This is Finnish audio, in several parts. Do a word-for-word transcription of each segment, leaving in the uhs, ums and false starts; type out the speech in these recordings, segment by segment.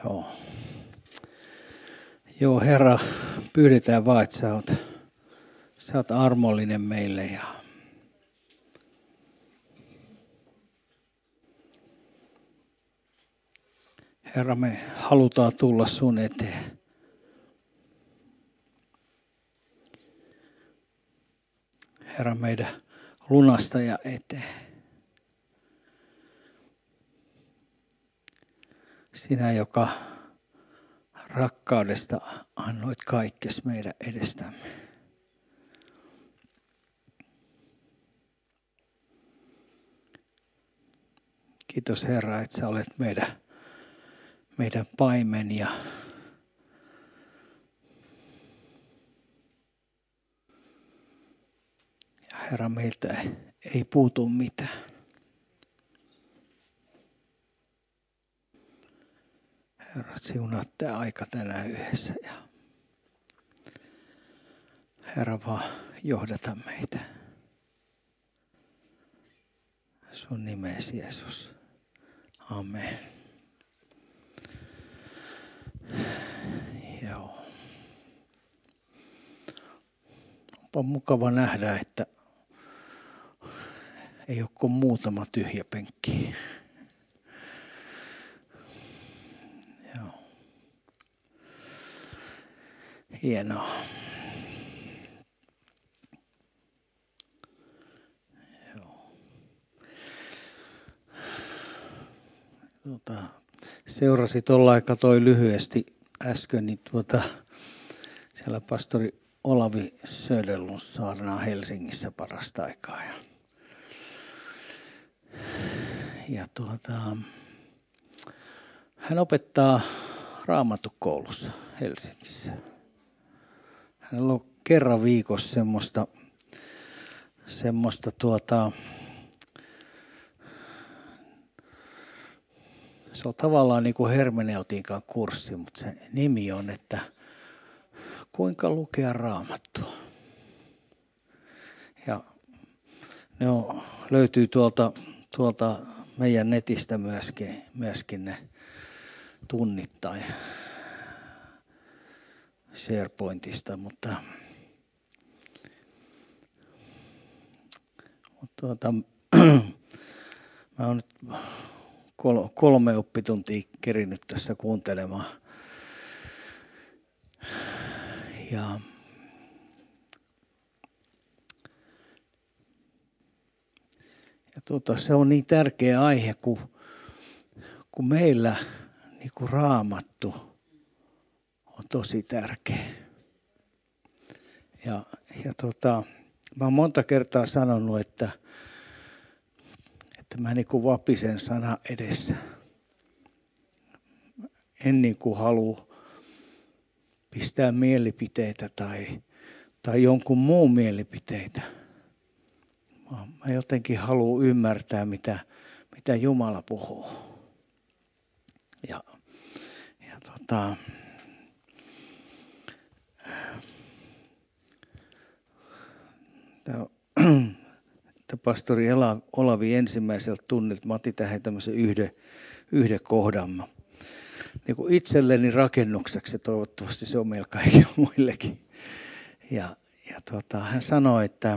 Joo. Joo, Herra, pyydetään vaan, että sä oot, sä oot armollinen meille ja Herra, me halutaan tulla sun eteen. Herra, meidän lunastaja eteen. Sinä, joka rakkaudesta annoit kaikkes meidän edestämme. Kiitos Herra, että sä olet meidän, meidän paimen ja ja Herra, meiltä ei, ei puutu mitään. Herra, siunaa tämä aika tänään yhdessä ja Herra, vaan johdata meitä. Sun nimesi Jeesus. Amen. Joo. Onpa mukava nähdä, että ei ole kuin muutama tyhjä penkki. Joo. Hienoa. Joo. Tuota, seurasi tuolla aikaa toi lyhyesti äsken, niin tuota, siellä pastori Olavi Söderlund saarnaa Helsingissä parasta aikaa. Ja, ja tuota, hän opettaa Raamattukoulussa Helsingissä. Hänellä on kerran viikossa semmoista, semmoista tuota, se on tavallaan niin kuin hermeneutiikan kurssi, mutta se nimi on, että kuinka lukea Raamattua. Ja ne on, löytyy tuolta, tuolta meidän netistä myöskin, myöskin ne tunnittain SharePointista, mutta, mutta tuota, mä oon nyt kolme oppituntia kerinyt tässä kuuntelemaan. Ja Ja tuota, se on niin tärkeä aihe, kun, kun meillä niin kuin Raamattu on tosi tärkeä. Ja, ja tuota, mä oon monta kertaa sanonut, että, että mä niin kuin vapisen sana edessä. En niin kuin halua pistää mielipiteitä tai, tai jonkun muun mielipiteitä. Mä jotenkin haluan ymmärtää, mitä, mitä Jumala puhuu. Ja, ja tota, tämä pastori Olavi ensimmäiseltä tunnilta, mä otin tähän tämmöisen yhden, yhden kohdan. Niin kuin itselleni rakennukseksi, ja toivottavasti se on meillä kaikille muillekin. Ja, ja tota, hän sanoi, että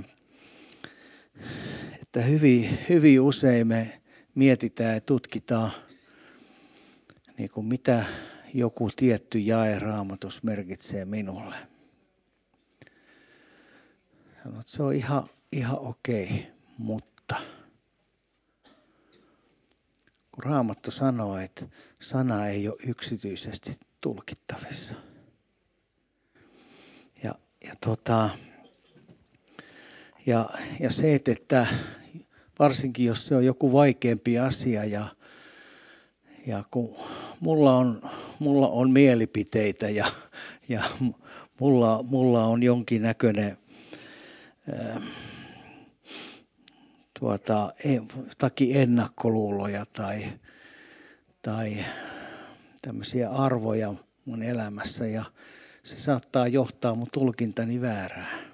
että hyvin, hyvin usein me mietitään ja tutkitaan, niin kuin mitä joku tietty jae Raamatussa merkitsee minulle. Sanoin, että se on ihan, ihan okei, mutta kun Raamattu sanoo, että sana ei ole yksityisesti tulkittavissa. Ja, ja tota... Ja, ja se, että varsinkin jos se on joku vaikeampi asia ja, ja kun mulla on, mulla on mielipiteitä ja, ja mulla, mulla on jonkinnäköinen ää, tuota, takia ennakkoluuloja tai, tai tämmöisiä arvoja mun elämässä ja se saattaa johtaa mun tulkintani väärään.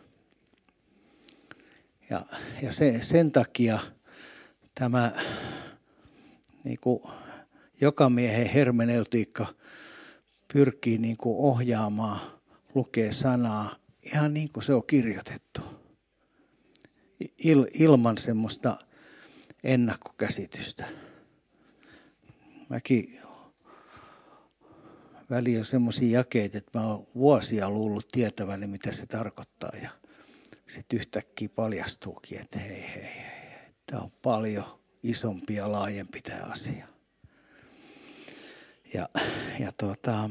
Ja, ja se, sen takia tämä niin kuin joka miehen hermeneutiikka pyrkii niin kuin ohjaamaan, lukee sanaa ihan niin kuin se on kirjoitettu. Il, ilman semmoista ennakkokäsitystä. Mäkin väliin on semmoisia jakeita, että mä oon vuosia luullut tietäväni, mitä se tarkoittaa. Ja sitten yhtäkkiä paljastuukin, että hei, hei, hei. Tämä on paljon isompi ja laajempi tämä asia. Ja, ja, tuota,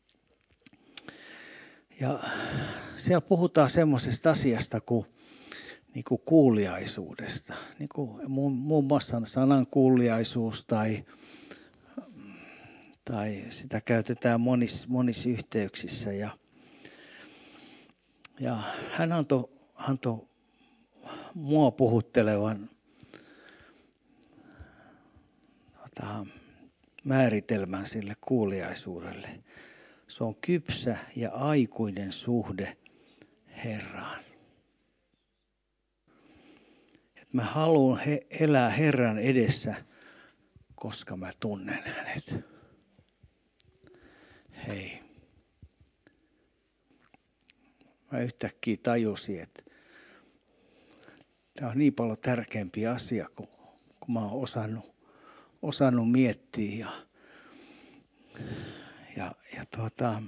ja siellä puhutaan semmoisesta asiasta kuin, niin kuin kuuliaisuudesta. Niin kuin muun, muun muassa sanan kuuliaisuus tai, tai sitä käytetään monissa, monissa yhteyksissä. Ja, ja hän antoi, antoi mua puhuttelevan tota, määritelmän sille kuuliaisuudelle. Se on kypsä ja aikuinen suhde Herraan. Et mä haluan he, elää Herran edessä, koska mä tunnen hänet. Hei. Mä yhtäkkiä tajusin, että tämä on niin paljon tärkeämpi asia, kun, kun mä oon osannut, osannut miettiä. Ja, ja, ja, tuota,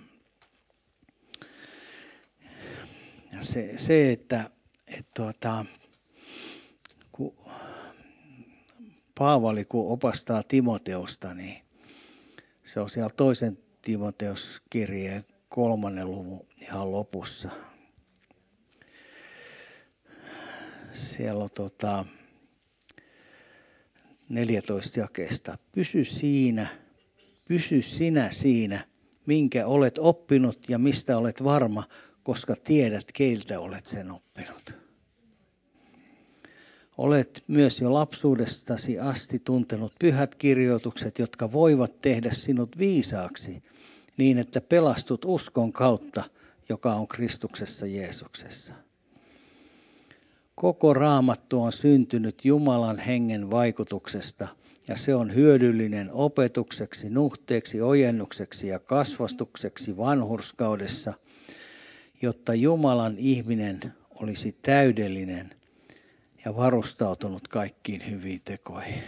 ja se, se, että et tuota, kun Paavali kun opastaa Timoteusta, niin se on siellä toisen Timoteuskirjeen kolmannen luvun ihan lopussa. Siellä on tota, neljätoista jakeesta. Pysy siinä, pysy sinä siinä, minkä olet oppinut ja mistä olet varma, koska tiedät, keiltä olet sen oppinut. Olet myös jo lapsuudestasi asti tuntenut pyhät kirjoitukset, jotka voivat tehdä sinut viisaaksi, niin että pelastut uskon kautta, joka on Kristuksessa Jeesuksessa. Koko Raamattu on syntynyt Jumalan hengen vaikutuksesta, ja se on hyödyllinen opetukseksi, nuhteeksi, ojennukseksi ja kasvastukseksi vanhurskaudessa, jotta Jumalan ihminen olisi täydellinen ja varustautunut kaikkiin hyviin tekoihin.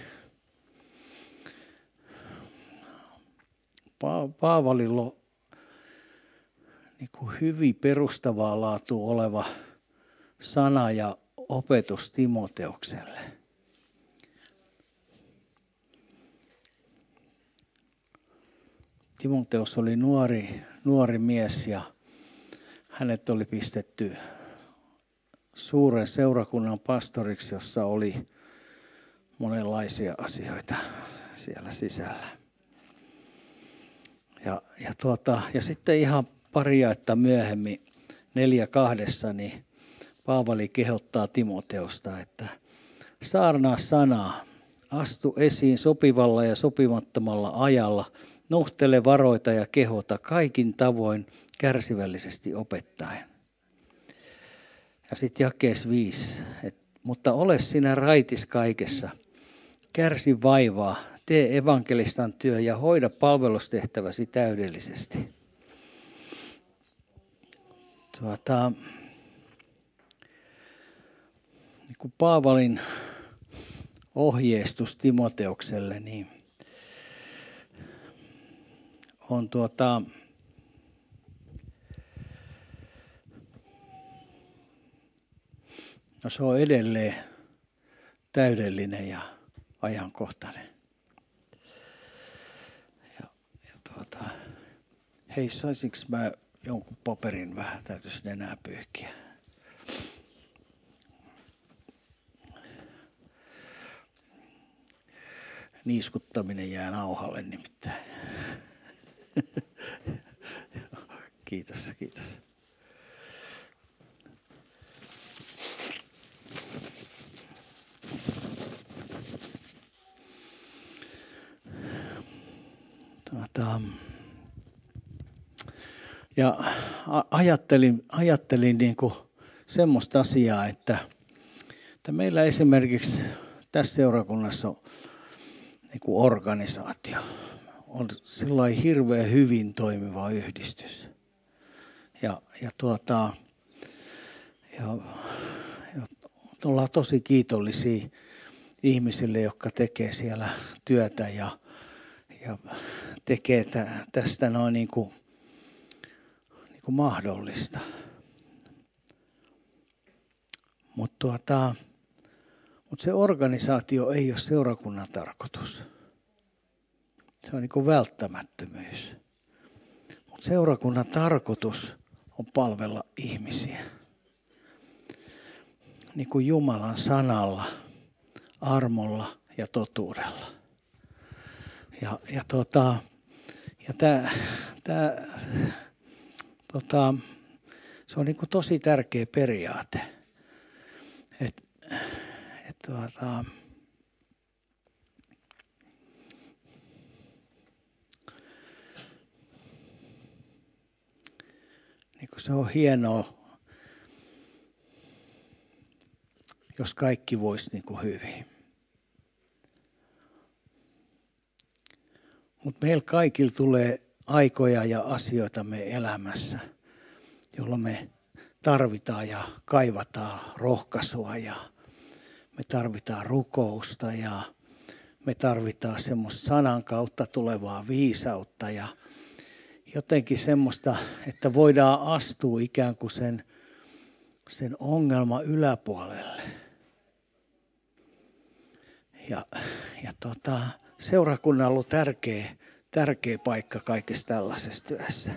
Pa- Paavalilla on niin kuin hyvin perustavaa laatua oleva sana ja opetus Timoteukselle. Timoteus oli nuori, nuori mies ja hänet oli pistetty suuren seurakunnan pastoriksi, jossa oli monenlaisia asioita siellä sisällä. Ja, ja, tuota, ja sitten ihan pari jaetta myöhemmin, neljä kahdessa, niin Paavali kehottaa Timoteusta, että saarnaa sanaa, astu esiin sopivalla ja sopimattomalla ajalla, nuhtele, varoita ja kehota kaikin tavoin kärsivällisesti opettaen. Ja sitten jakees viisi, että, mutta ole sinä raitis kaikessa, kärsi vaivaa, tee evankelistan työ ja hoida palvelustehtäväsi täydellisesti. Tuota, niin kuin Paavalin ohjeistus Timoteukselle, niin on tuota, no se on edelleen täydellinen ja ajankohtainen. Ja, ja tuota, hei, saisinko mä jonkun paperin vähän, täytyisi nenää pyyhkiä. Niiskuttaminen jää nauhalle nimittäin. Kiitos, kiitos. Tuota, ja ajattelin, ajattelin niin kuin semmoista asiaa, että, että meillä esimerkiksi tässä seurakunnassa on niin kuin organisaatio. on sellainen hirveän hyvin toimiva yhdistys. Ja, ja, tuota, ja, ja ollaan tosi kiitollisia ihmisille, jotka tekee siellä työtä ja, ja tekee tästä noin niin kuin, niin kuin mahdollista. Mutta tuota, mut se organisaatio ei ole seurakunnan tarkoitus. Se on niin kuin välttämättömyys. Mutta seurakunnan tarkoitus on palvella ihmisiä. Niin kuin Jumalan sanalla, armolla ja totuudella. Ja, ja, tota, ja tää, tää, tota, se on niin kuin tosi tärkeä periaate. Et, et, tota, niin kuin se on hienoa, jos kaikki voisi niin kuin hyvin. Mutta meillä kaikilla tulee aikoja ja asioita me elämässä, jolloin me tarvitaan ja kaivataan rohkaisua ja me tarvitaan rukousta ja me tarvitaan semmoista sanan kautta tulevaa viisautta ja jotenkin semmoista, että voidaan astua ikään kuin sen, sen ongelman yläpuolelle. Ja, ja tota, seurakunnan on ollut tärkeä, tärkeä paikka kaikessa tällaisessa työssä.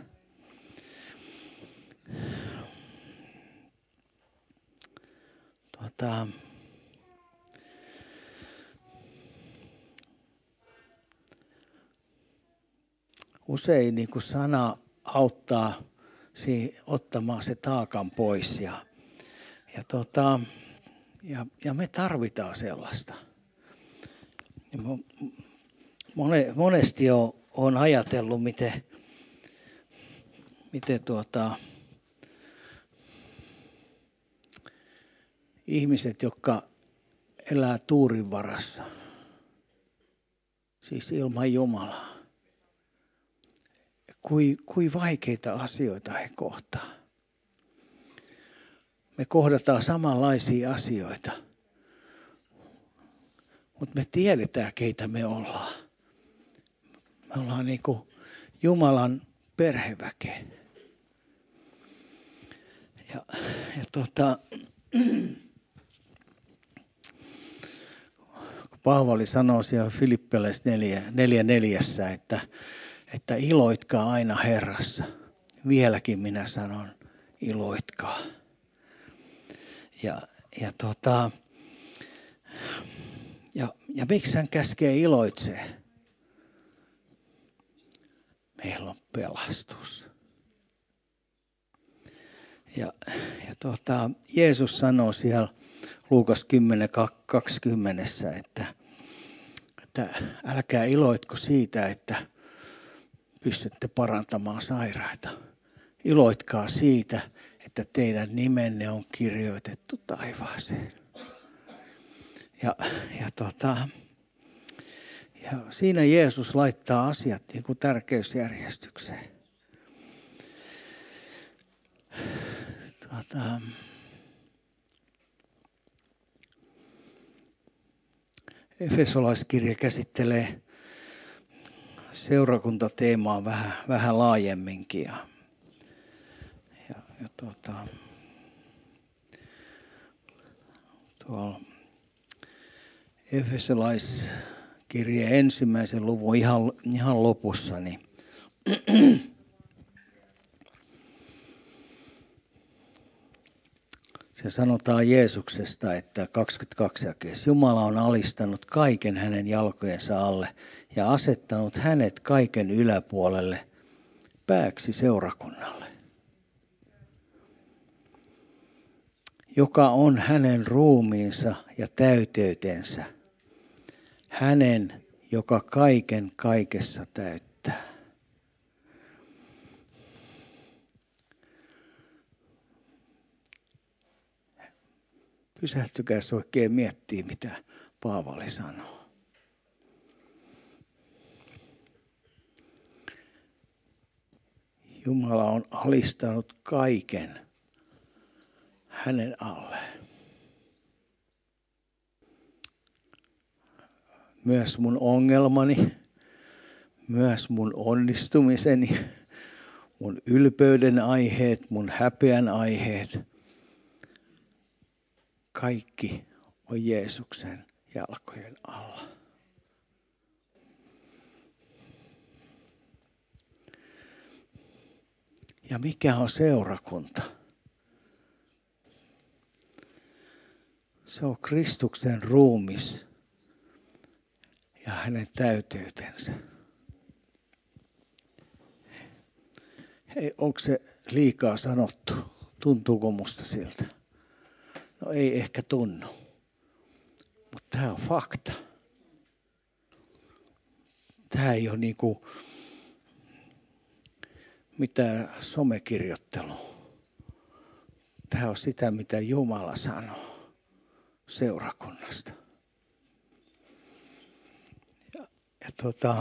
Tota, usein niin kuin sana auttaa siihen, ottamaan se taakan pois ja, ja, tota, ja, ja me tarvitaan sellaista. Monesti olen ajatellut, miten, miten tuota, ihmiset, jotka elää tuurin varassa, siis ilman Jumalaa, kui, kui vaikeita asioita he kohtaa. Me kohdataan samanlaisia asioita. Mutta me tiedetään, keitä me ollaan. Me ollaan niin kuin Jumalan perheväkeä. Ja, ja tota, kun Paavali sanoo siellä Filippiläisessä neljä, neljä neljässä, että, että iloitkaa aina Herrassa. Vieläkin minä sanon, iloitkaa. Ja, ja tota... Ja, ja miksi hän käskee iloitsee? Meillä on pelastus. Ja, ja tuota, Jeesus sanoo siellä Luukas kymmenen kaksikymmentä, että, että älkää iloitko siitä, että pystytte parantamaan sairaita. Iloitkaa siitä, että teidän nimenne on kirjoitettu taivaaseen. Ja, ja, tota, ja siinä Jeesus laittaa asiat niin kuin tärkeysjärjestykseen. Tota, Efesolaiskirja käsittelee seurakuntateemaa vähän, vähän laajemminkin. Ja, ja, ja tota, tuolla Efesolaiskirjeen ensimmäisen luvun ihan, ihan lopussa, niin se sanotaan Jeesuksesta, että kaksikymmentäkaksi jakeessa Jumala on alistanut kaiken hänen jalkojensa alle ja asettanut hänet kaiken yläpuolelle pääksi seurakunnalle, joka on hänen ruumiinsa ja täyteytensä, hänen, joka kaiken kaikessa täyttää. Pysähtykää oikein miettiä, mitä Paavali sanoo. Jumala on alistanut kaiken hänen alleen. Myös mun ongelmani, myös mun onnistumiseni, mun ylpeyden aiheet, mun häpeän aiheet. Kaikki on Jeesuksen jalkojen alla. Ja mikä on seurakunta? Se on Kristuksen ruumis ja hänen täyteytensä. Hei, onko se liikaa sanottu? Tuntuuko musta siltä? No ei ehkä tunnu, mutta tämä on fakta. Tämä ei ole niinku mitään somekirjoittelua. Tämä on sitä, mitä Jumala sanoo seurakunnasta. Ja, ja tota,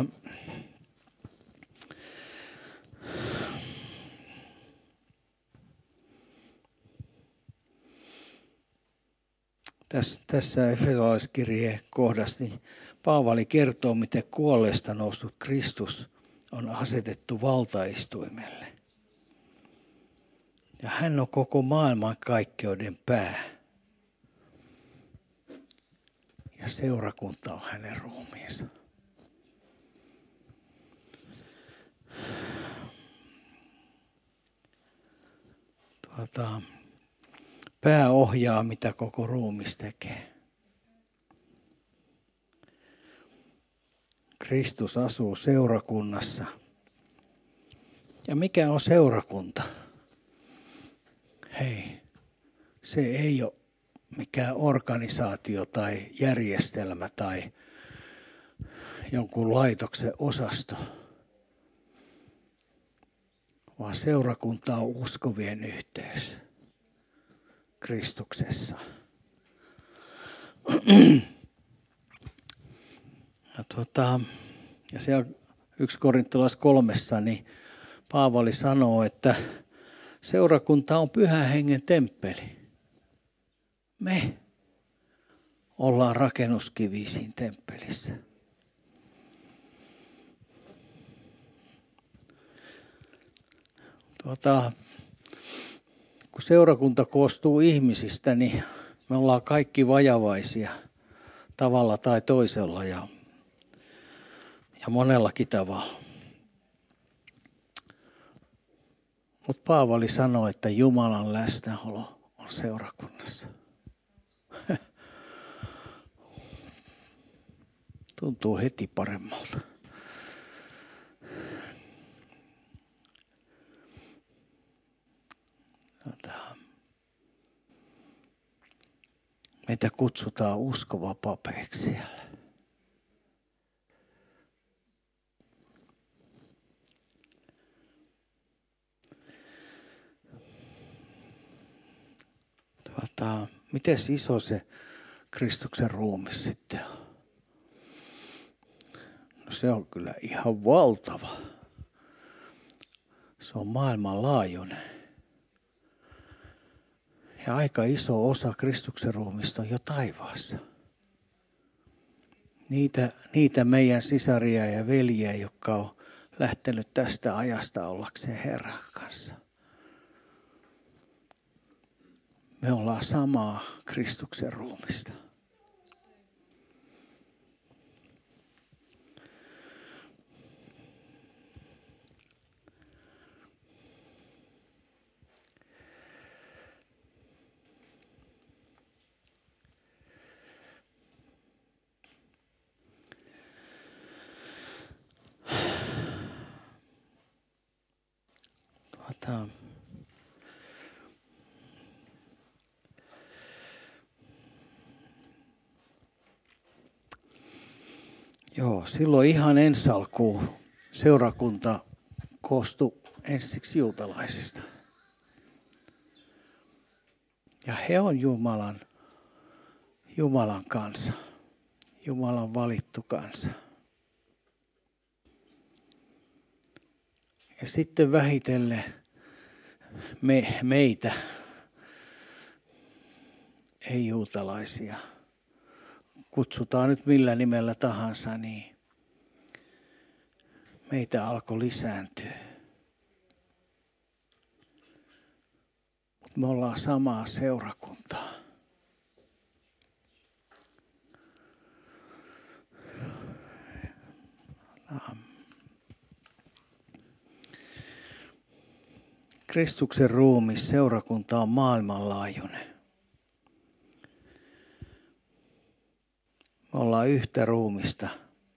tässä, tässä Efesolaiskirjeen kohdassa niin Paavali kertoo, miten kuolleesta noussut Kristus on asetettu valtaistuimelle. Ja hän on koko maailman kaikkeuden pää. Ja seurakunta on hänen ruumiinsa. Tuota, pää ohjaa, mitä koko ruumis tekee. Kristus asuu seurakunnassa. Ja mikä on seurakunta? Hei, se ei ole mikään organisaatio tai järjestelmä tai jonkun laitoksen osasto, vaan seurakunta on uskovien yhteys Kristuksessa. Ja, tuota, ja siellä yksi Korintolais kolmessa, niin Paavali sanoo, että seurakunta on Pyhän Hengen temppeli. Me ollaan rakennuskivi siinä temppelissä. Tuota, kun seurakunta koostuu ihmisistä, niin me ollaan kaikki vajavaisia tavalla tai toisella ja, ja monellakin tavalla. Mutta Paavali sanoi, että Jumalan läsnäolo on seurakunnassa. Tuntuu heti paremmalta. Meitä kutsutaan uskova papeiksi siellä. Tuota, miten iso se Kristuksen ruumis sitten on? No se on kyllä ihan valtava. Se on maailmanlaajuinen. Ja aika iso osa Kristuksen ruumista on jo taivaassa. Niitä, niitä meidän sisaria ja veljiä, jotka on lähtenyt tästä ajasta ollakseen Herran kanssa. Me ollaan samaa Kristuksen ruumista. Tuota, Joo, silloin ihan ensi alkuun seurakunta koostui ensiksi juutalaisista. Ja he on Jumalan, Jumalan kansa, Jumalan valittu kansa. Ja sitten vähitellen me, meitä, ei-juutalaisia, kutsutaan nyt millä nimellä tahansa, niin meitä alkoi lisääntyä. Me ollaan samaa seurakuntaa. Kristuksen ruumis, seurakunta on maailmanlaajuinen. Me ollaan yhtä ruumista.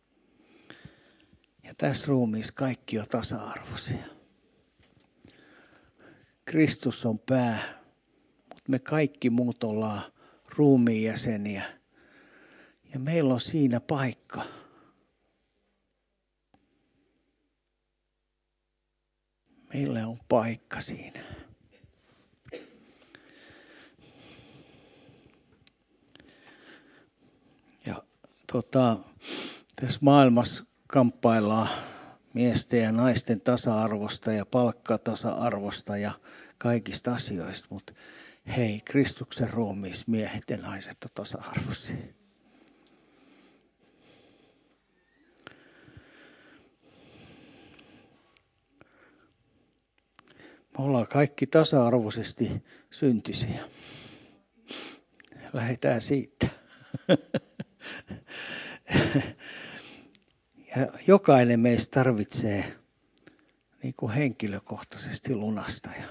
Ja tässä ruumiissa kaikki on tasa-arvoisia. Kristus on pää, mutta me kaikki muut ollaan ruumiin jäseniä. Ja meillä on siinä paikka. Meillä on paikka siinä. Ja tota, tässä maailmassa kamppaillaan miesten ja naisten tasa-arvosta ja palkkatasa-arvosta ja kaikista asioista, mutta hei, Kristuksen ruumiissa miehet ja naiset on tasa-arvoisia. Me ollaan kaikki tasa-arvoisesti syntisiä. Lähdetään siitä. Ja jokainen meistä tarvitsee niin kuin henkilökohtaisesti lunastajan.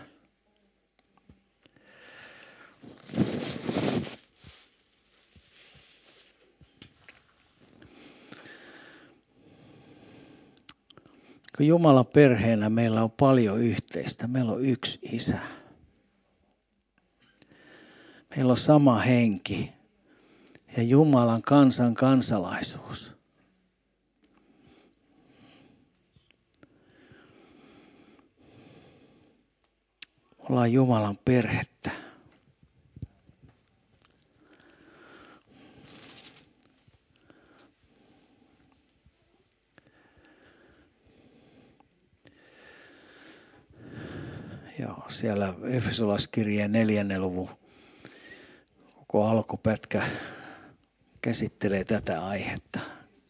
Kun Jumalan perheenä meillä on paljon yhteistä. Meillä on yksi Isä. Meillä on sama henki ja Jumalan kansan kansalaisuus. Ollaan Jumalan perhettä. Joo, siellä Efesolaiskirjeen neljännen luvun koko alkupätkä käsittelee tätä aihetta.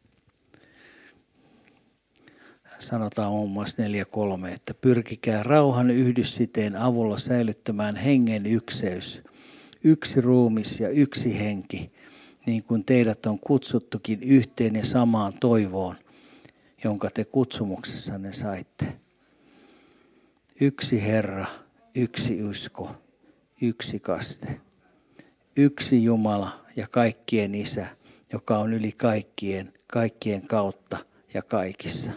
Sanotaan muun muassa neljä kolme, että pyrkikää rauhan yhdyssiteen avulla säilyttämään hengen ykseys, yksi ruumis ja yksi henki, niin kuin teidät on kutsuttukin yhteen ja samaan toivoon, jonka te kutsumuksessanne saitte. Yksi Herra, yksi usko, yksi kaste, yksi Jumala ja kaikkien Isä, joka on yli kaikkien, kaikkien kautta ja kaikissa.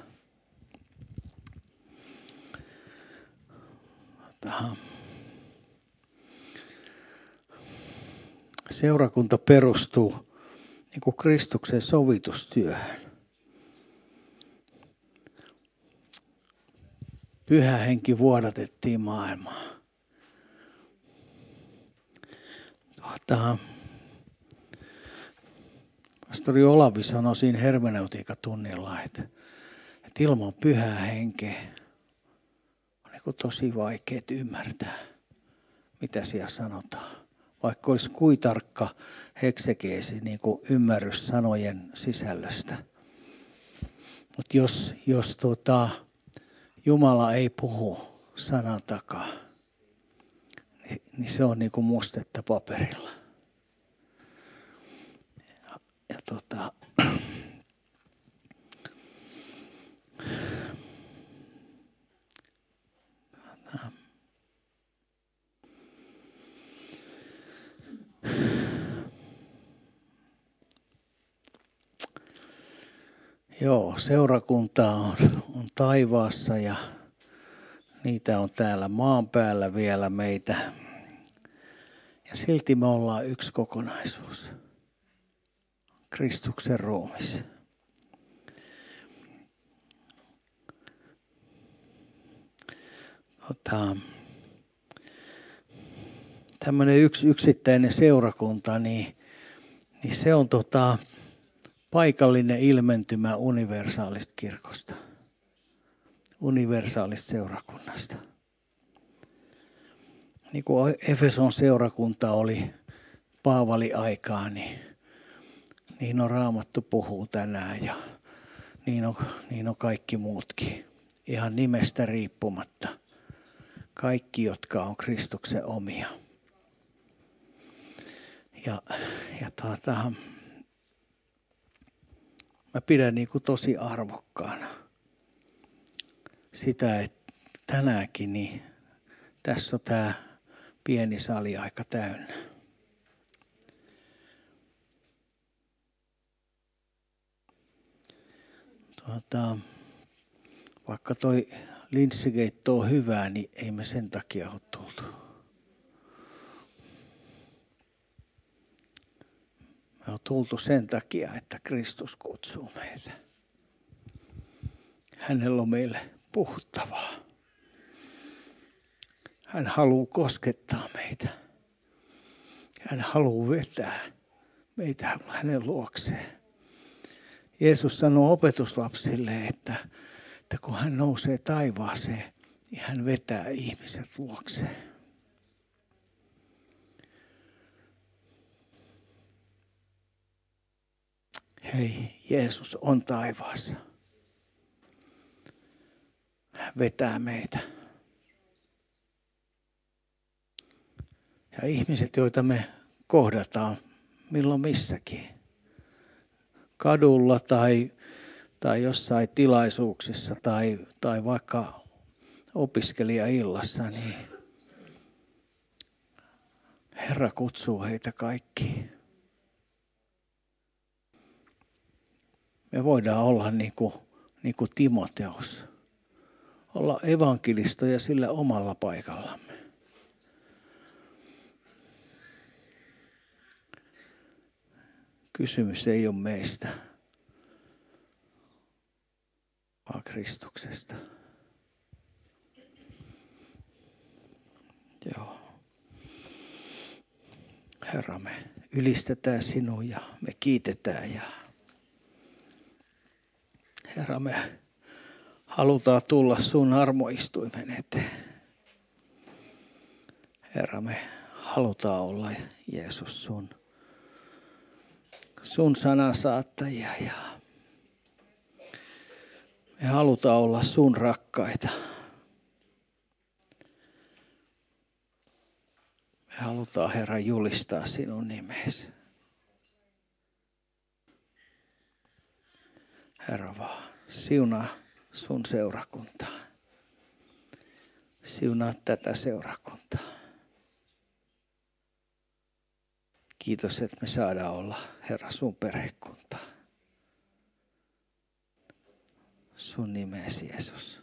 Seurakunta perustuu niin kuin Kristuksen sovitustyöhön. Pyhä henki vuodatettiin maailmaan. Tuota, pastori Olavi sanoi siinä hermeneutiikatunnilla, että, että ilman pyhää henkeä on niin tosi vaikea ymmärtää, mitä siellä sanotaan. Vaikka olisi kuin tarkka heksekeesi, niin kuin ymmärrys sanojen sisällöstä. Mutta jos, jos tuota, Jumala ei puhu sanan takaa, niin, niin se on niin kuin mustetta paperilla. Ja, ja tuota, Joo, seurakunta on, on taivaassa ja niitä on täällä maan päällä vielä meitä. Ja silti me ollaan yksi kokonaisuus. Kristuksen ruumis. Tota, tämmöinen yksi yksittäinen seurakunta, niin, niin se on tota, paikallinen ilmentymä universaalista kirkosta. universaalista seurakunnasta. Niin kuin Efeson seurakunta oli Paavali aikaa, niin, niin on Raamattu puhuu tänään ja niin on, niin on kaikki muutkin. Ihan nimestä riippumatta. Kaikki, jotka on Kristuksen omia. Ja, ja tuota, mä pidän niin kuin tosi arvokkaana sitä, että tänäänkin niin tässä on tämä pieni sali aika täynnä. Tuota, vaikka toi linssikeitto on hyvää, niin ei me sen takia ole tultu. Me on tultu sen takia, että Kristus kutsuu meitä. Hänellä on meille puhuttavaa. Hän haluaa koskettaa meitä. Hän haluaa vetää meitä hänen luokseen. Jeesus sanoo opetuslapsille, että, että kun hän nousee taivaaseen, niin hän vetää ihmiset luokseen. Hei, Jeesus on taivaassa. Hän vetää meitä. Ja ihmiset, joita me kohdataan milloin missäkin, kadulla tai, tai jossain tilaisuuksissa tai, tai vaikka opiskelijaillassa, niin Herra kutsuu heitä kaikki. Me voidaan olla niin kuin, niin kuin Timoteus, olla evankelistoja sillä omalla paikallamme. Kysymys ei ole meistä, vaan Kristuksesta. Joo. Herra, me ylistetään sinua ja me kiitetään. Ja Herra, me halutaan tulla sun armoistuimen eteen. Herra, me halutaan olla, Jeesus, sun, sun sanansaattajia ja me halutaan olla sun rakkaita. Me halutaan, Herra, julistaa sinun nimesi. Herra vaan, siunaa sun seurakuntaa. Siunaa tätä seurakuntaa. Kiitos, että me saadaan olla, Herra, sun perhekuntaa. Sun nimesi, Jeesus.